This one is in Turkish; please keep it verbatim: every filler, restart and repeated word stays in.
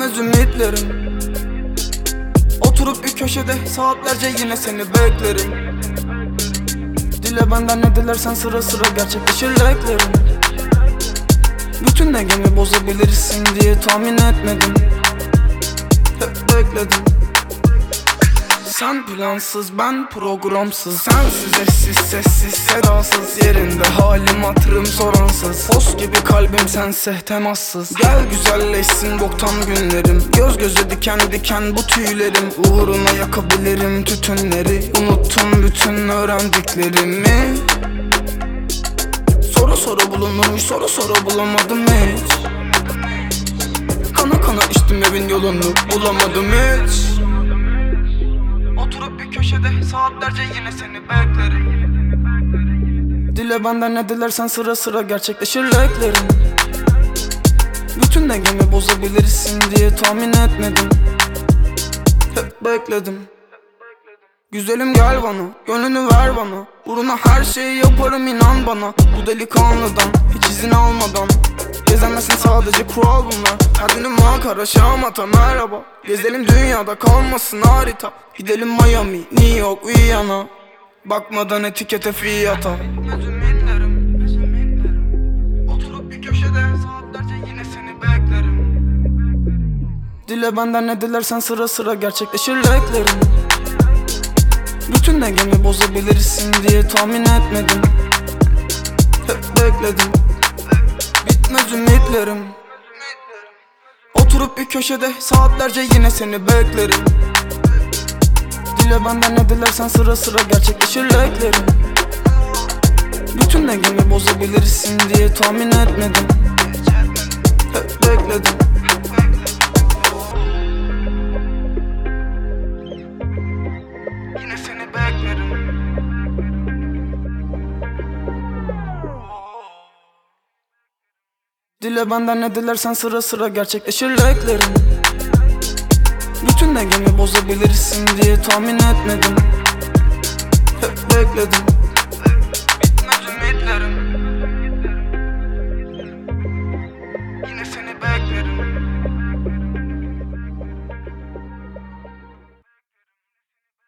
Bitmez ümitlerim. Oturup bir köşede saatlerce yine seni beklerim. Dile benden ne dilersen sıra sıra gerçekleşir leklerim. Bütün dengemi bozabilirsin diye tahmin etmedim. Hep bekledim. Sen plansız, ben programsız. Sensiz, eşsiz, sessiz, sedasız. Yerinde halim hatırım soransız. Fos gibi kalbim sense temassız. Gel güzelleşsin boktan günlerim. Göz göze diken diken bu tüylerim. Uğruna yakabilirim tütünleri. Unuttum bütün öğrendiklerimi. Soru soru bulunurmuş, soru soru bulamadım hiç. Kana kana içtim evin yolunu, bulamadım hiç. Oturup bir köşede saatlerce yine seni beklerim. Dile benden ne dilersen sıra sıra gerçekleşir leklerim. Bütün dengemi bozabilirsin diye tahmin etmedim. Hep bekledim. Güzelim gel bana, gönlünü ver bana. Uğruna her şeyi yaparım inan bana. Bu delikanlıdan hiç izin almadan gezemezsin, sadece kural bunlar. Her günüm makara şamata merhaba. Gezelim dünyada kalmasın harita. Gidelim Miami, New York, Viyana. Bakmadan etikete fiyata. Oturup bir köşede saatlerce yine seni beklerim. Dile benden ne dilersen sıra sıra gerçekleşir leklerim. Bütün dengemi bozabilirsin diye tahmin etmedim. Hep bekledim. Bitmez ümitlerim. Oturup bir köşede saatlerce yine seni beklerim. Dile benden ne dilersen sıra sıra gerçekleşir leklerim. Bütün dengemi bozabilirsin diye tahmin etmedim. Hep bekledim. Yine seni beklerim. Dile benden ne dilersen sıra sıra gerçekleşir leklerim. Bütün dengemi bozabilirsin diye tahmin etmedim. Hep bekledim.